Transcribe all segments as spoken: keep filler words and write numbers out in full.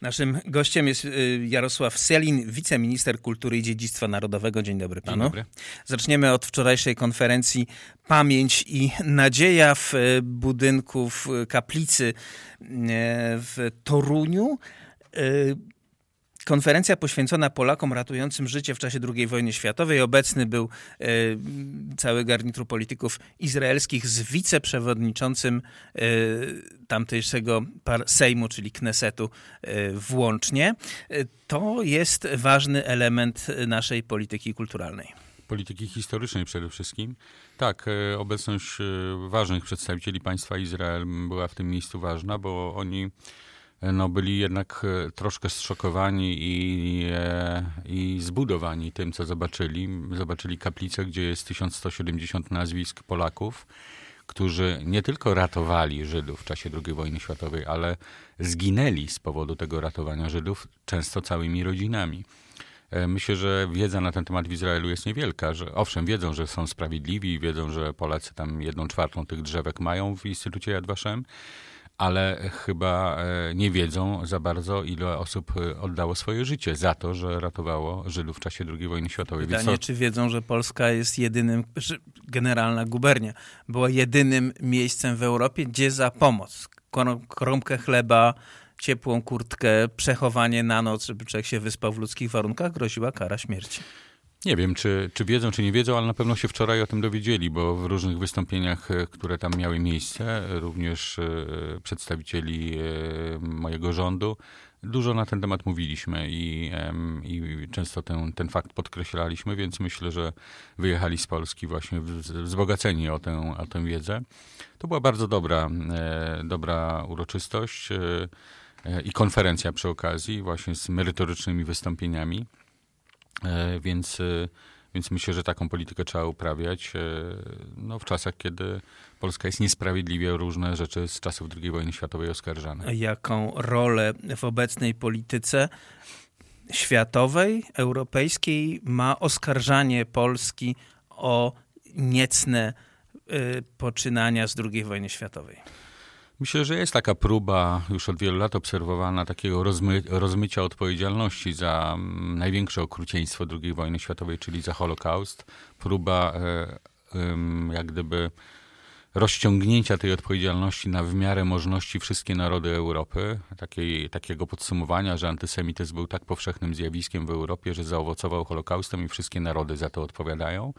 Naszym gościem jest Jarosław Sellin, wiceminister kultury i dziedzictwa narodowego. Dzień dobry panu. Dzień dobry. Zaczniemy od wczorajszej konferencji Pamięć i Nadzieja w budynku w kaplicy w Toruniu. Konferencja poświęcona Polakom ratującym życie w czasie drugiej wojny światowej. Obecny był e, cały garnitur polityków izraelskich z wiceprzewodniczącym e, tamtejszego Sejmu, czyli Knesetu e, włącznie. E, to jest ważny element naszej polityki kulturalnej. Polityki historycznej przede wszystkim. Tak, e, obecność e, ważnych przedstawicieli państwa Izrael była w tym miejscu ważna, bo oni no, byli jednak troszkę zszokowani i, i zbudowani tym, co zobaczyli. Zobaczyli kaplicę, gdzie jest tysiąc sto siedemdziesiąt nazwisk Polaków, którzy nie tylko ratowali Żydów w czasie drugiej wojny światowej, ale zginęli z powodu tego ratowania Żydów, często całymi rodzinami. Myślę, że wiedza na ten temat w Izraelu jest niewielka, że owszem, wiedzą, że są sprawiedliwi, wiedzą, że Polacy tam jedną czwartą tych drzewek mają w Instytucie Yad Vashem, ale chyba nie wiedzą za bardzo, ile osób oddało swoje życie za to, że ratowało Żydów w czasie drugiej wojny światowej. Pytanie, Więc to... czy wiedzą, że Polska jest jedynym, generalna gubernia, była jedynym miejscem w Europie, gdzie za pomoc, kromkę chleba, ciepłą kurtkę, przechowanie na noc, żeby człowiek się wyspał w ludzkich warunkach, groziła kara śmierci. Nie wiem, czy, czy wiedzą, czy nie wiedzą, ale na pewno się wczoraj o tym dowiedzieli, bo w różnych wystąpieniach, które tam miały miejsce, również przedstawicieli mojego rządu, dużo na ten temat mówiliśmy i, i często ten, ten fakt podkreślaliśmy, więc myślę, że wyjechali z Polski właśnie wzbogaceni o tę, o tę wiedzę. To była bardzo dobra, dobra uroczystość i konferencja przy okazji, właśnie z merytorycznymi wystąpieniami. Więc, więc myślę, że taką politykę trzeba uprawiać no, w czasach, kiedy Polska jest niesprawiedliwie o różne rzeczy z czasów drugiej wojny światowej oskarżana. Jaką rolę w obecnej polityce światowej, europejskiej ma oskarżanie Polski o niecne y, poczynania z drugiej wojny światowej? Myślę, że jest taka próba, już od wielu lat obserwowana, takiego rozmy, rozmycia odpowiedzialności za największe okrucieństwo drugiej wojny światowej, czyli za Holokaust. Próba e, e, jak gdyby rozciągnięcia tej odpowiedzialności na w miarę możności wszystkie narody Europy. Takiej, takiego podsumowania, że antysemityzm był tak powszechnym zjawiskiem w Europie, że zaowocował Holokaustem i wszystkie narody za to odpowiadają.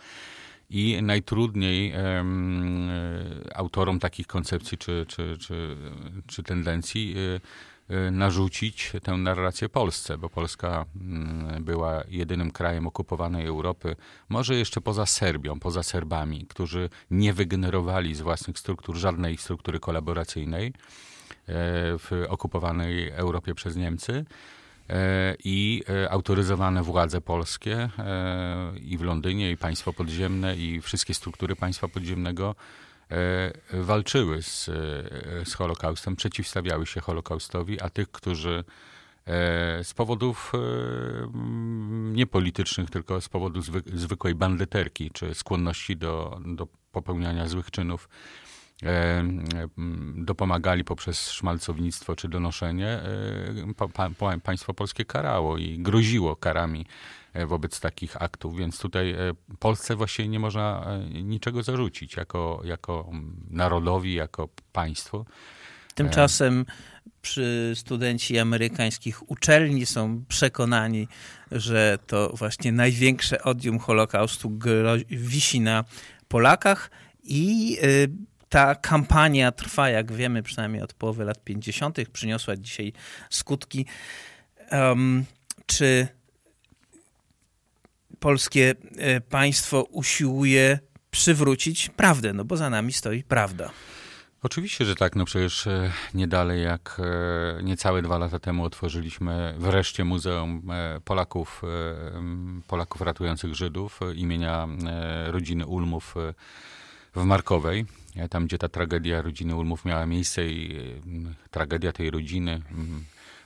I najtrudniej um, autorom takich koncepcji czy, czy, czy, czy tendencji y, y, narzucić tę narrację Polsce, bo Polska y, była jedynym krajem okupowanej Europy, może jeszcze poza Serbią, poza Serbami, którzy nie wygenerowali z własnych struktur żadnej struktury kolaboracyjnej y, w okupowanej Europie przez Niemcy. I autoryzowane władze polskie i w Londynie, i państwo podziemne, i wszystkie struktury państwa podziemnego walczyły z, z Holokaustem, przeciwstawiały się Holokaustowi, a tych, którzy z powodów niepolitycznych, tylko z powodu zwyk, zwykłej bandyterki, czy skłonności do, do popełniania złych czynów, dopomagali poprzez szmalcownictwo czy donoszenie, pa, pa, państwo polskie karało i groziło karami wobec takich aktów, więc tutaj Polsce właściwie nie można niczego zarzucić jako, jako narodowi, jako państwu. Tymczasem przy studenci amerykańskich uczelni są przekonani, że to właśnie największe odium Holokaustu wisi na Polakach i ta kampania trwa, jak wiemy, przynajmniej od połowy lat pięćdziesiątych. Przyniosła dzisiaj skutki. Um, czy polskie państwo usiłuje przywrócić prawdę? No bo za nami stoi prawda. Oczywiście, że tak. No przecież nie dalej jak niecałe dwa lata temu otworzyliśmy wreszcie Muzeum Polaków, Polaków ratujących Żydów imienia rodziny Ulmów w Markowej. Tam, gdzie ta tragedia rodziny Ulmów miała miejsce i tragedia tej rodziny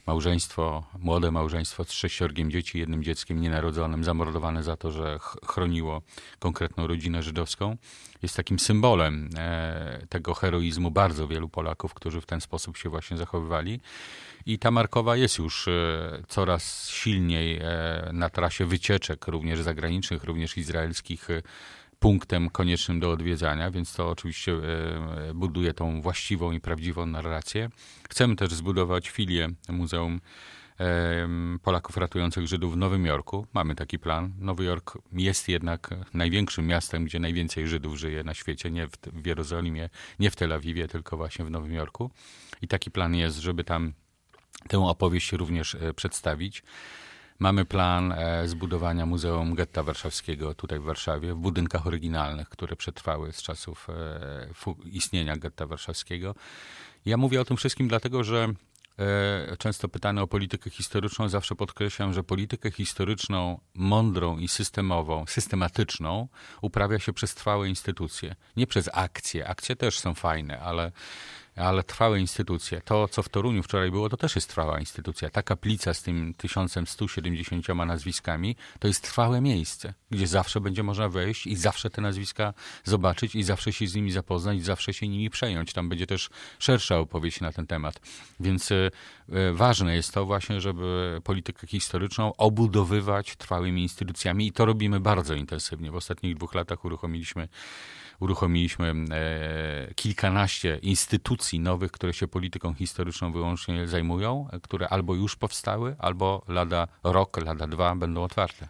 małżeństwo, młode małżeństwo z sześciorgiem dzieci, jednym dzieckiem nienarodzonym, zamordowane za to, że chroniło konkretną rodzinę żydowską, jest takim symbolem e, tego heroizmu bardzo wielu Polaków, którzy w ten sposób się właśnie zachowywali. I ta Markowa jest już e, coraz silniej e, na trasie wycieczek, również zagranicznych, również izraelskich, e, punktem koniecznym do odwiedzania, więc to oczywiście e, buduje tą właściwą i prawdziwą narrację. Chcemy też zbudować filię Muzeum e, Polaków Ratujących Żydów w Nowym Jorku. Mamy taki plan. Nowy Jork jest jednak największym miastem, gdzie najwięcej Żydów żyje na świecie, nie w, w Jerozolimie, nie w Tel Awiwie, tylko właśnie w Nowym Jorku. I taki plan jest, żeby tam tę opowieść również e, przedstawić. Mamy plan e, zbudowania Muzeum Getta Warszawskiego tutaj w Warszawie, w budynkach oryginalnych, które przetrwały z czasów e, fu, istnienia Getta Warszawskiego. Ja mówię o tym wszystkim dlatego, że e, często pytany o politykę historyczną, zawsze podkreślam, że politykę historyczną mądrą i systemową, systematyczną uprawia się przez trwałe instytucje, nie przez akcje. Akcje też są fajne, ale ale trwałe instytucje. To, co w Toruniu wczoraj było, to też jest trwała instytucja. Ta kaplica z tym tysiąc sto siedemdziesięcioma nazwiskami, to jest trwałe miejsce, gdzie zawsze będzie można wejść i zawsze te nazwiska zobaczyć i zawsze się z nimi zapoznać, i zawsze się nimi przejąć. Tam będzie też szersza opowieść na ten temat. Więc y, y, ważne jest to właśnie, żeby politykę historyczną obudowywać trwałymi instytucjami i to robimy bardzo intensywnie. W ostatnich dwóch latach uruchomiliśmy Uruchomiliśmy e, kilkanaście instytucji nowych, które się polityką historyczną wyłącznie zajmują, które albo już powstały, albo lada rok, lada dwa będą otwarte.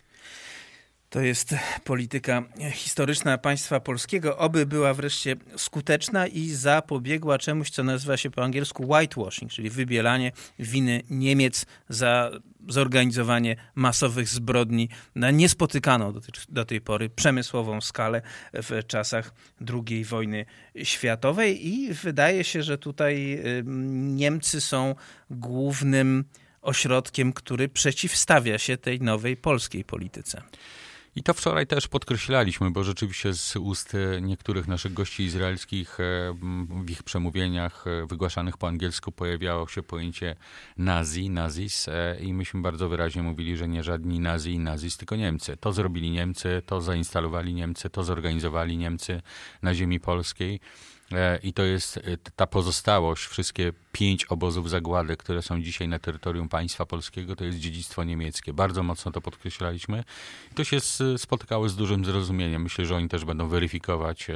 To jest polityka historyczna państwa polskiego. Oby była wreszcie skuteczna i zapobiegła czemuś, co nazywa się po angielsku whitewashing, czyli wybielanie winy Niemiec za zorganizowanie masowych zbrodni na niespotykaną do tej, do tej pory przemysłową skalę w czasach drugiej wojny światowej. I wydaje się, że tutaj Niemcy są głównym ośrodkiem, który przeciwstawia się tej nowej polskiej polityce. I to wczoraj też podkreślaliśmy, bo rzeczywiście z ust niektórych naszych gości izraelskich w ich przemówieniach wygłaszanych po angielsku pojawiało się pojęcie nazi, nazis i myśmy bardzo wyraźnie mówili, że nie żadni nazi i nazis, tylko Niemcy. To zrobili Niemcy, to zainstalowali Niemcy, to zorganizowali Niemcy na ziemi polskiej. I to jest ta pozostałość, wszystkie pięć obozów zagłady, które są dzisiaj na terytorium państwa polskiego, to jest dziedzictwo niemieckie. Bardzo mocno to podkreślaliśmy. I to się spotykało z dużym zrozumieniem. Myślę, że oni też będą weryfikować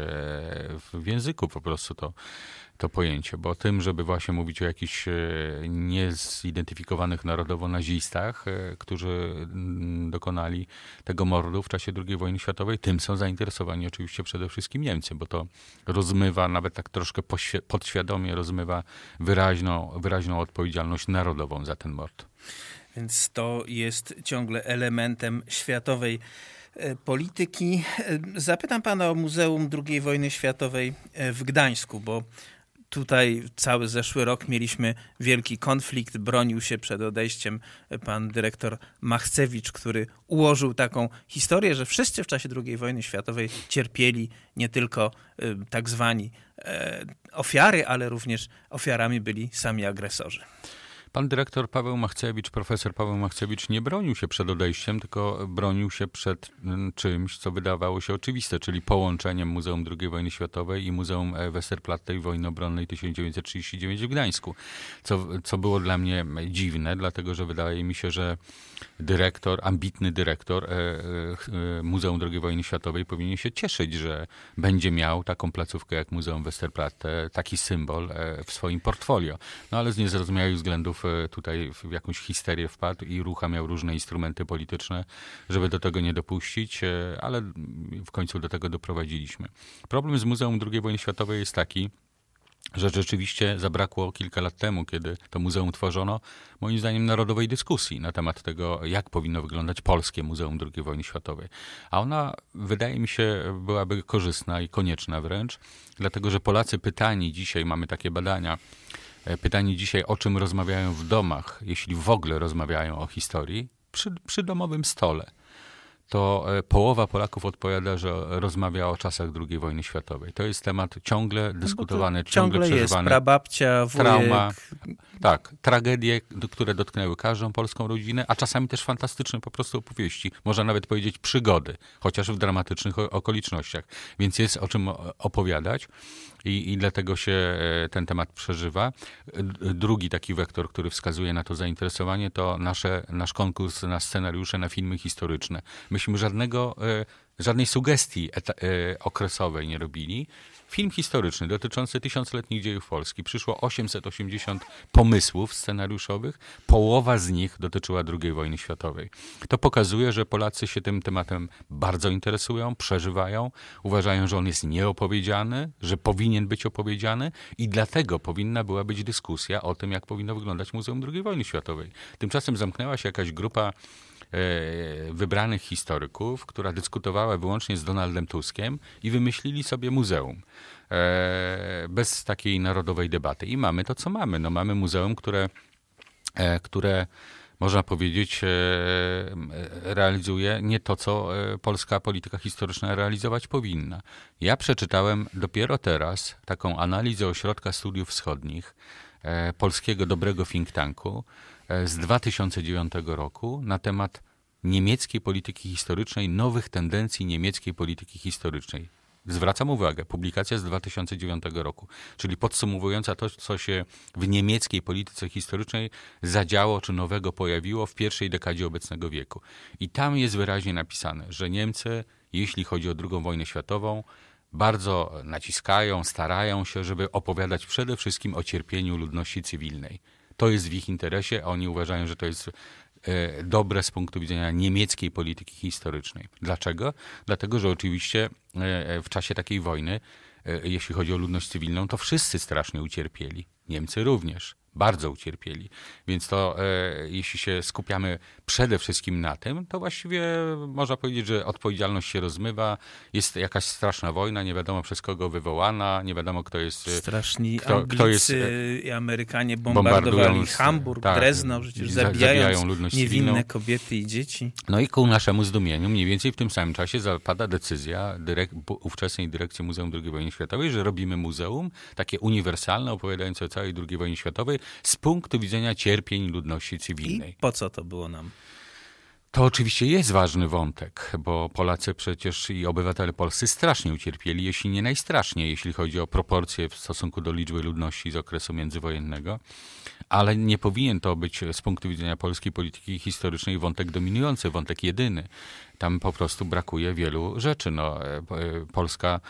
w języku po prostu to, to pojęcie, bo tym, żeby właśnie mówić o jakichś niezidentyfikowanych narodowo nazistach, którzy dokonali tego mordu w czasie drugiej wojny światowej, tym są zainteresowani oczywiście przede wszystkim Niemcy, bo to rozmywa, nawet tak troszkę podświadomie rozmywa wyraźną, wyraźną odpowiedzialność narodową za ten mord. Więc to jest ciągle elementem światowej polityki. Zapytam pana o Muzeum drugiej wojny światowej w Gdańsku, bo tutaj cały zeszły rok mieliśmy wielki konflikt. Bronił się przed odejściem pan dyrektor Machcewicz, który ułożył taką historię, że wszyscy w czasie drugiej wojny światowej cierpieli, nie tylko y, tak zwani e, ofiary, ale również ofiarami byli sami agresorzy. Pan dyrektor Paweł Machcewicz, profesor Paweł Machcewicz nie bronił się przed odejściem, tylko bronił się przed czymś, co wydawało się oczywiste, czyli połączeniem Muzeum drugiej wojny światowej i Muzeum Westerplatte i Wojny Obronnej tysiąc dziewięćset trzydziestego dziewiątego w Gdańsku. Co, co było dla mnie dziwne, dlatego że wydaje mi się, że dyrektor, ambitny dyrektor e, e, Muzeum drugiej wojny światowej powinien się cieszyć, że będzie miał taką placówkę jak Muzeum Westerplatte, taki symbol e, w swoim portfolio. No ale z niezrozumiałych względów tutaj w jakąś histerię wpadł i uruchamiał różne instrumenty polityczne, żeby do tego nie dopuścić, ale w końcu do tego doprowadziliśmy. Problem z Muzeum drugiej wojny światowej jest taki, że rzeczywiście zabrakło kilka lat temu, kiedy to muzeum tworzono, moim zdaniem narodowej dyskusji na temat tego, jak powinno wyglądać polskie Muzeum drugiej wojny światowej. A ona, wydaje mi się, byłaby korzystna i konieczna wręcz, dlatego że Polacy pytani dzisiaj, mamy takie badania, pytani dzisiaj, o czym rozmawiają w domach, jeśli w ogóle rozmawiają o historii, przy, przy domowym stole. to połowa Polaków odpowiada, że rozmawia o czasach drugiej wojny światowej. To jest temat ciągle dyskutowany, no ciągle, ciągle przeżywany. Jest prababcia, wujek. Trauma, tak, tragedie, które dotknęły każdą polską rodzinę, a czasami też fantastyczne po prostu opowieści. Można nawet powiedzieć przygody, chociaż w dramatycznych okolicznościach. Więc jest o czym opowiadać. I, I dlatego się ten temat przeżywa. Drugi taki wektor, który wskazuje na to zainteresowanie, to nasze, nasz konkurs na scenariusze, na filmy historyczne. Myśmy żadnego, żadnej sugestii eta, okresowej nie robili. Film historyczny dotyczący tysiącletnich dziejów Polski. Przyszło osiemset osiemdziesiąt pomysłów scenariuszowych. Połowa z nich dotyczyła drugiej wojny światowej. To pokazuje, że Polacy się tym tematem bardzo interesują, przeżywają. Uważają, że on jest nieopowiedziany, że powinien być opowiedziany i dlatego powinna była być dyskusja o tym, jak powinno wyglądać Muzeum drugiej wojny światowej. Tymczasem zamknęła się jakaś grupa wybranych historyków, która dyskutowała wyłącznie z Donaldem Tuskiem i wymyślili sobie muzeum bez takiej narodowej debaty. I mamy to, co mamy. No, mamy muzeum, które, które można powiedzieć realizuje nie to, co polska polityka historyczna realizować powinna. Ja przeczytałem dopiero teraz taką analizę Ośrodka Studiów Wschodnich, polskiego dobrego think tanku, z dwa tysiące dziewiątego roku na temat niemieckiej polityki historycznej, nowych tendencji niemieckiej polityki historycznej. Zwracam uwagę, publikacja z dwa tysiące dziewiątego roku, czyli podsumowująca to, co się w niemieckiej polityce historycznej zadziało, czy nowego pojawiło w pierwszej dekadzie obecnego wieku. I tam jest wyraźnie napisane, że Niemcy, jeśli chodzi o drugą wojnę światową, bardzo naciskają, starają się, żeby opowiadać przede wszystkim o cierpieniu ludności cywilnej. To jest w ich interesie, a oni uważają, że to jest e, dobre z punktu widzenia niemieckiej polityki historycznej. Dlaczego? Dlatego, że oczywiście e, w czasie takiej wojny, e, jeśli chodzi o ludność cywilną, to wszyscy strasznie ucierpieli. Niemcy również. Bardzo ucierpieli. Więc to e, jeśli się skupiamy przede wszystkim na tym, to właściwie można powiedzieć, że odpowiedzialność się rozmywa. Jest jakaś straszna wojna, nie wiadomo przez kogo wywołana, nie wiadomo kto jest... Straszni kto, Anglicy kto jest, i Amerykanie bombardowali Hamburg, tak, Drezno, przecież zabijając ludność niewinne cywilną. kobiety i dzieci. No i ku naszemu zdumieniu mniej więcej w tym samym czasie zapada decyzja dyrek, ówczesnej dyrekcji Muzeum drugiej wojny światowej, że robimy muzeum takie uniwersalne, opowiadające o całej drugiej wojnie światowej, z punktu widzenia cierpień ludności cywilnej. I po co to było nam? To oczywiście jest ważny wątek, bo Polacy przecież i obywatele polscy strasznie ucierpieli, jeśli nie najstraszniej, jeśli chodzi o proporcje w stosunku do liczby ludności z okresu międzywojennego. Ale nie powinien to być z punktu widzenia polskiej polityki historycznej wątek dominujący, wątek jedyny. Tam po prostu brakuje wielu rzeczy. No, Polska,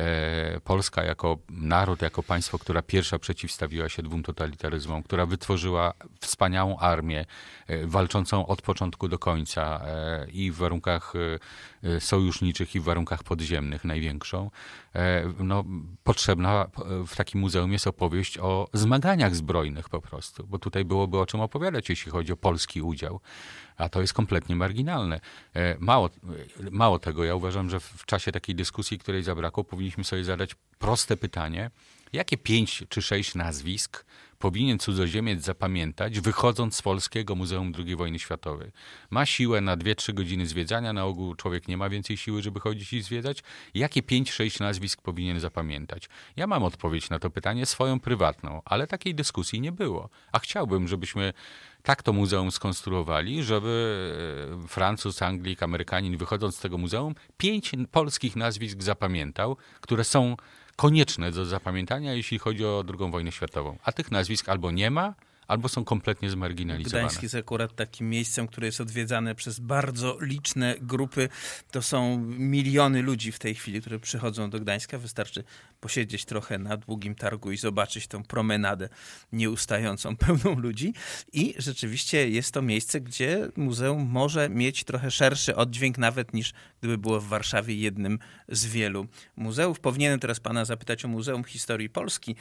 Polska jako naród, jako państwo, która pierwsza przeciwstawiła się dwóm totalitaryzmom, która wytworzyła wspaniałą armię walczącą od początku do końca i w warunkach sojuszniczych i w warunkach podziemnych największą. No, potrzebna w takim muzeum jest opowieść o zmaganiach zbrojnych po prostu, bo tutaj byłoby o czym opowiadać, jeśli chodzi o polski udział. A to jest kompletnie marginalne. Mało, mało tego, ja uważam, że w czasie takiej dyskusji, której zabrakło, powinniśmy sobie zadać proste pytanie, jakie pięć czy sześć nazwisk powinien cudzoziemiec zapamiętać, wychodząc z Polskiego Muzeum drugiej wojny światowej. Ma siłę na dwie trzy godziny zwiedzania, na ogół człowiek nie ma więcej siły, żeby chodzić i zwiedzać. Jakie pięć sześć nazwisk powinien zapamiętać? Ja mam odpowiedź na to pytanie swoją prywatną, ale takiej dyskusji nie było. A chciałbym, żebyśmy tak to muzeum skonstruowali, żeby Francuz, Anglik, Amerykanin wychodząc z tego muzeum pięć polskich nazwisk zapamiętał, które są konieczne do zapamiętania, jeśli chodzi o drugą wojnę światową. A tych nazwisk albo nie ma, albo są kompletnie zmarginalizowane. Gdańsk jest akurat takim miejscem, które jest odwiedzane przez bardzo liczne grupy. To są miliony ludzi w tej chwili, które przychodzą do Gdańska. Wystarczy posiedzieć trochę na Długim Targu i zobaczyć tą promenadę nieustającą, pełną ludzi. I rzeczywiście jest to miejsce, gdzie muzeum może mieć trochę szerszy oddźwięk, nawet niż gdyby było w Warszawie jednym z wielu muzeów. Powinienem teraz pana zapytać o Muzeum Historii Polski,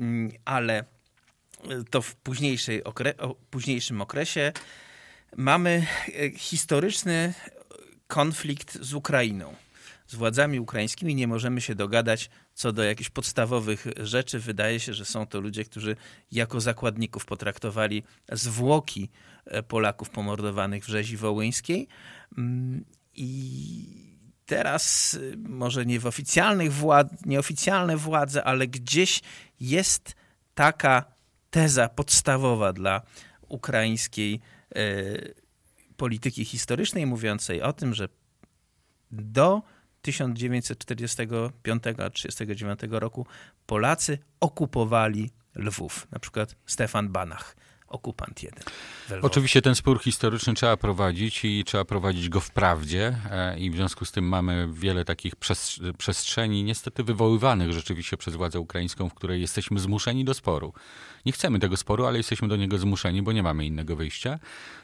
ale to w późniejszej okre- o późniejszym okresie mamy historyczny konflikt z Ukrainą. Z władzami ukraińskimi nie możemy się dogadać co do jakichś podstawowych rzeczy. Wydaje się, że są to ludzie, którzy jako zakładników potraktowali zwłoki Polaków pomordowanych w rzezi wołyńskiej. I teraz może nie w oficjalnych władz, nieoficjalne władze, ale gdzieś jest taka teza podstawowa dla ukraińskiej y, polityki historycznej, mówiącej o tym, że do tysiąc dziewięćset czterdziestego piątego do trzydziestego dziewiątego roku Polacy okupowali Lwów. Na przykład Stefan Banach, okupant jeden. Oczywiście ten spór historyczny trzeba prowadzić i trzeba prowadzić go wprawdzie i w związku z tym mamy wiele takich przestrzeni, niestety wywoływanych rzeczywiście przez władzę ukraińską, w której jesteśmy zmuszeni do sporu. Nie chcemy tego sporu, ale jesteśmy do niego zmuszeni, bo nie mamy innego wyjścia.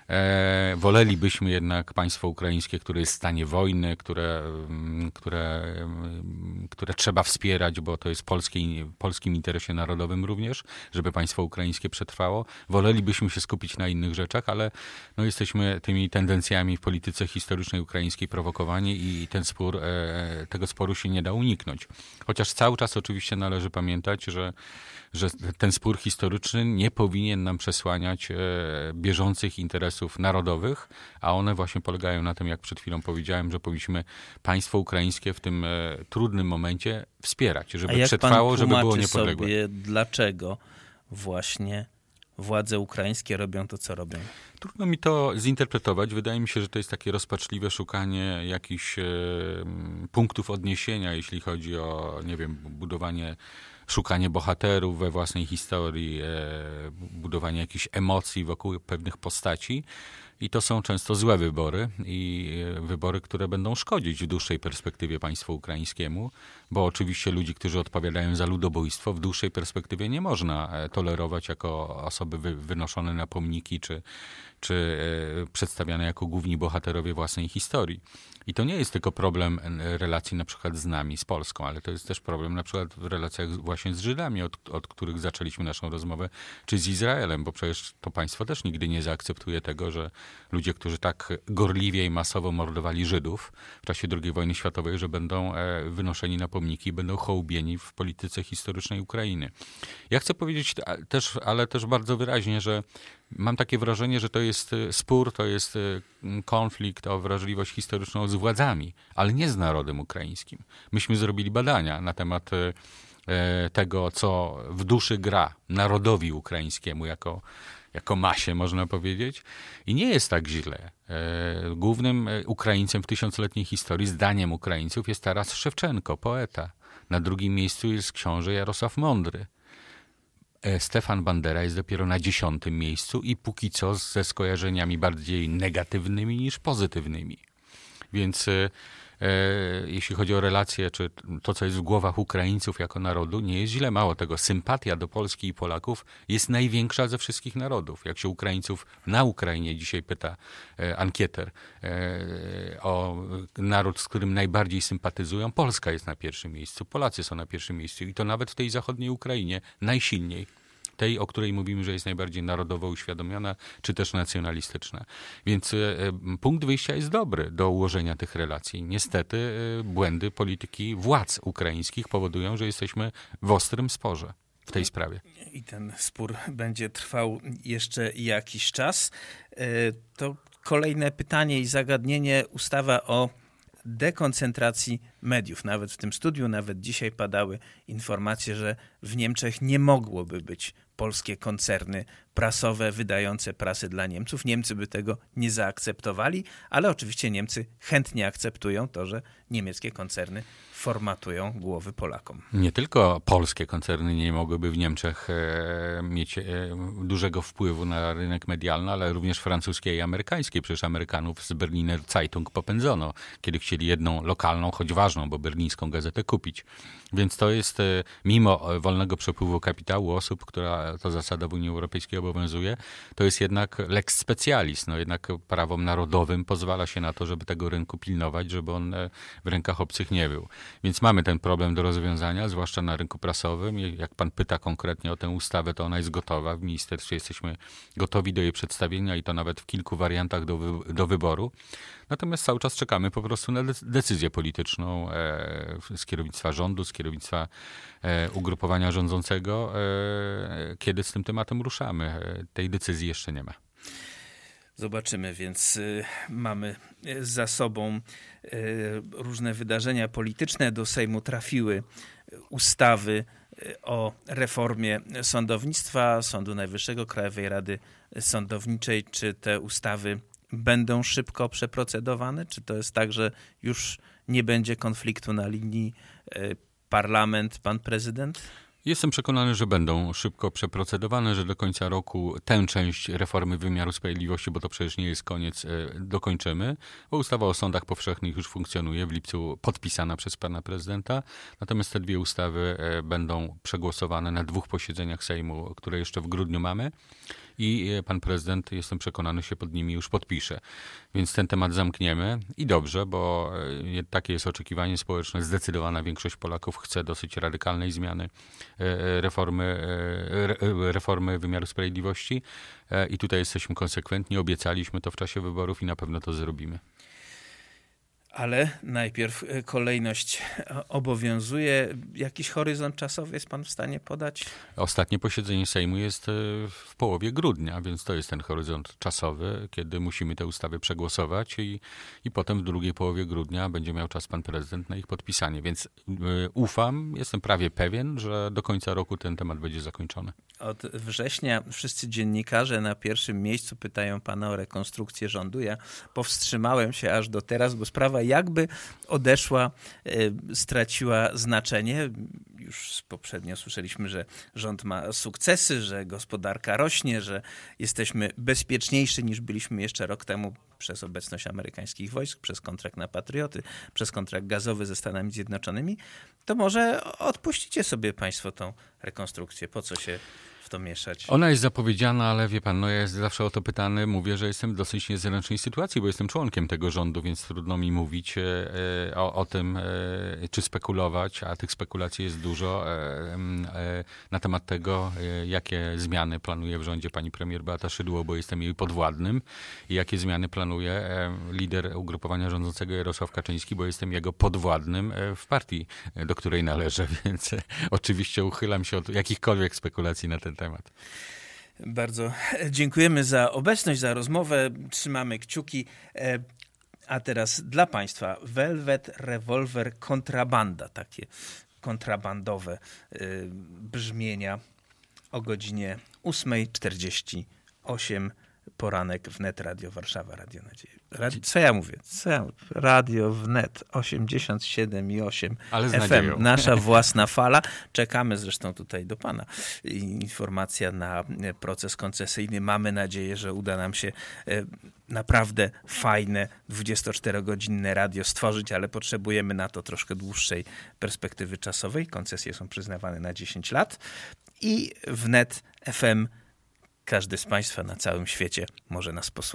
E, wolelibyśmy jednak państwo ukraińskie, które jest w stanie wojny, które, które, które trzeba wspierać, bo to jest polskiej, w polskim interesie narodowym również, żeby państwo ukraińskie przetrwało. Wolelibyśmy się skupić na innych rzeczach, ale no, jesteśmy tymi tendencjami w polityce historycznej ukraińskiej prowokowani i ten spór, e, tego sporu się nie da uniknąć. Chociaż cały czas oczywiście należy pamiętać, że że ten spór historyczny nie powinien nam przesłaniać e, bieżących interesów narodowych, a one właśnie polegają na tym, jak przed chwilą powiedziałem, że powinniśmy państwo ukraińskie w tym e, trudnym momencie wspierać, żeby a jak przetrwało, pan żeby było tłumaczy niepodległe. sobie, dlaczego właśnie władze ukraińskie robią to, co robią? Trudno mi to zinterpretować. Wydaje mi się, że to jest takie rozpaczliwe szukanie jakichś e, punktów odniesienia, jeśli chodzi o, nie wiem, budowanie szukanie bohaterów we własnej historii, e, budowanie jakichś emocji wokół pewnych postaci. I to są często złe wybory i wybory, które będą szkodzić w dłuższej perspektywie państwu ukraińskiemu, bo oczywiście ludzi, którzy odpowiadają za ludobójstwo, w dłuższej perspektywie nie można tolerować jako osoby wy, wynoszone na pomniki czy, czy e, przedstawiane jako główni bohaterowie własnej historii. I to nie jest tylko problem relacji na przykład z nami, z Polską, ale to jest też problem na przykład w relacjach właśnie z Żydami, od, od których zaczęliśmy naszą rozmowę, czy z Izraelem, bo przecież to państwo też nigdy nie zaakceptuje tego, że ludzie, którzy tak gorliwie i masowo mordowali Żydów w czasie drugiej wojny światowej, że będą wynoszeni na pomniki, będą hołubieni w polityce historycznej Ukrainy. Ja chcę powiedzieć też, ale też bardzo wyraźnie, że mam takie wrażenie, że to jest spór, to jest konflikt o wrażliwość historyczną z władzami, ale nie z narodem ukraińskim. Myśmy zrobili badania na temat tego, co w duszy gra narodowi ukraińskiemu jako, jako masie, można powiedzieć. I nie jest tak źle. Głównym Ukraińcem w tysiącletniej historii, zdaniem Ukraińców, jest Taras Szewczenko, poeta. Na drugim miejscu jest książę Jarosław Mądry. Stefan Bandera jest dopiero na dziesiątym miejscu i póki co ze skojarzeniami bardziej negatywnymi niż pozytywnymi. Więc e, jeśli chodzi o relacje, czy to, co jest w głowach Ukraińców jako narodu, nie jest źle. Mało tego, sympatia do Polski i Polaków jest największa ze wszystkich narodów. Jak się Ukraińców na Ukrainie dzisiaj pyta e, ankieter e, o naród, z którym najbardziej sympatyzują, Polska jest na pierwszym miejscu, Polacy są na pierwszym miejscu i to nawet w tej zachodniej Ukrainie najsilniej. Tej, o której mówimy, że jest najbardziej narodowo uświadomiona, czy też nacjonalistyczna. Więc y, punkt wyjścia jest dobry do ułożenia tych relacji. Niestety y, błędy polityki władz ukraińskich powodują, że jesteśmy w ostrym sporze w tej sprawie. I ten spór będzie trwał jeszcze jakiś czas. Y, to kolejne pytanie i zagadnienie, ustawa o dekoncentracji mediów. Nawet w tym studiu, nawet dzisiaj padały informacje, że w Niemczech nie mogłoby być polskie koncerny prasowe wydające prasę dla Niemców. Niemcy by tego nie zaakceptowali, ale oczywiście Niemcy chętnie akceptują to, że niemieckie koncerny formatują głowy Polakom. Nie tylko polskie koncerny nie mogłyby w Niemczech e, mieć e, dużego wpływu na rynek medialny, ale również francuskie i amerykańskie. Przecież Amerykanów z Berliner Zeitung popędzono, kiedy chcieli jedną lokalną, choć ważną, bo berlińską gazetę kupić. Więc to jest, e, mimo wolnego przepływu kapitału osób, która to zasada w Unii Europejskiej obowiązuje, to jest jednak lex specialis. No jednak prawom narodowym pozwala się na to, żeby tego rynku pilnować, żeby on w rękach obcych nie był. Więc mamy ten problem do rozwiązania, zwłaszcza na rynku prasowym. Jak pan pyta konkretnie o tę ustawę, to ona jest gotowa. W ministerstwie jesteśmy gotowi do jej przedstawienia i to nawet w kilku wariantach do, wy, do wyboru. Natomiast cały czas czekamy po prostu na decyzję polityczną e, z kierownictwa rządu, z kierownictwa e, ugrupowania rządzącego, e, kiedy z tym tematem ruszamy. E, tej decyzji jeszcze nie ma. Zobaczymy, więc y, mamy za sobą y, różne wydarzenia polityczne. Do Sejmu trafiły ustawy y, o reformie sądownictwa, Sądu Najwyższego, Krajowej Rady Sądowniczej. Czy te ustawy będą szybko przeprocedowane? Czy to jest tak, że już nie będzie konfliktu na linii y, parlament, pan prezydent? Jestem przekonany, że będą szybko przeprocedowane, że do końca roku tę część reformy wymiaru sprawiedliwości, bo to przecież nie jest koniec, dokończymy. Bo ustawa o sądach powszechnych już funkcjonuje, w lipcu podpisana przez pana prezydenta. Natomiast te dwie ustawy będą przegłosowane na dwóch posiedzeniach Sejmu, które jeszcze w grudniu mamy. I pan prezydent, jestem przekonany, się pod nimi już podpisze. Więc ten temat zamkniemy i dobrze, bo takie jest oczekiwanie społeczne. Zdecydowana większość Polaków chce dosyć radykalnej zmiany reformy, reformy wymiaru sprawiedliwości i tutaj jesteśmy konsekwentni. Obiecaliśmy to w czasie wyborów i na pewno to zrobimy. Ale najpierw kolejność obowiązuje. Jakiś horyzont czasowy jest pan w stanie podać? Ostatnie posiedzenie Sejmu jest w połowie grudnia, więc to jest ten horyzont czasowy, kiedy musimy te ustawy przegłosować i, i potem w drugiej połowie grudnia będzie miał czas pan prezydent na ich podpisanie. Więc y, ufam, jestem prawie pewien, że do końca roku ten temat będzie zakończony. Od września wszyscy dziennikarze na pierwszym miejscu pytają pana o rekonstrukcję rządu. Ja powstrzymałem się aż do teraz, bo sprawa jakby odeszła, straciła znaczenie. Już poprzednio słyszeliśmy, że rząd ma sukcesy, że gospodarka rośnie, że jesteśmy bezpieczniejsi niż byliśmy jeszcze rok temu przez obecność amerykańskich wojsk, przez kontrakt na Patrioty, przez kontrakt gazowy ze Stanami Zjednoczonymi. To może odpuścicie sobie państwo tą rekonstrukcję. Po co się w to mieszać? Ona jest zapowiedziana, ale wie pan, no ja jest zawsze o to pytany, mówię, że jestem w dosyć niezręcznej sytuacji, bo jestem członkiem tego rządu, więc trudno mi mówić e, o, o tym, e, czy spekulować, a tych spekulacji jest dużo e, e, na temat tego, e, jakie zmiany planuje w rządzie pani premier Beata Szydło, bo jestem jej podwładnym i jakie zmiany planuje e, lider ugrupowania rządzącego Jarosław Kaczyński, bo jestem jego podwładnym e, w partii, e, do której należę, więc e, oczywiście uchylam się od jakichkolwiek spekulacji na ten temat. Bardzo dziękujemy za obecność, za rozmowę. Trzymamy kciuki. A teraz dla państwa Velvet Revolver Kontrabanda. Takie kontrabandowe brzmienia o godzinie ósma czterdzieści osiem. Poranek wnet, Radio Warszawa, Radio Nadzieja. Radio, co ja mówię? Co ja mówię? Radio wnet osiemdziesiąt siedem i osiem Ale z F M. nadzieją. Nasza własna fala. Czekamy zresztą tutaj do pana. Informacja na proces koncesyjny. Mamy nadzieję, że uda nam się naprawdę fajne dwudziestoczterogodzinne radio stworzyć, ale potrzebujemy na to troszkę dłuższej perspektywy czasowej. Koncesje są przyznawane na dziesięć lat i wnet F M każdy z państwa na całym świecie może nas posłuchać.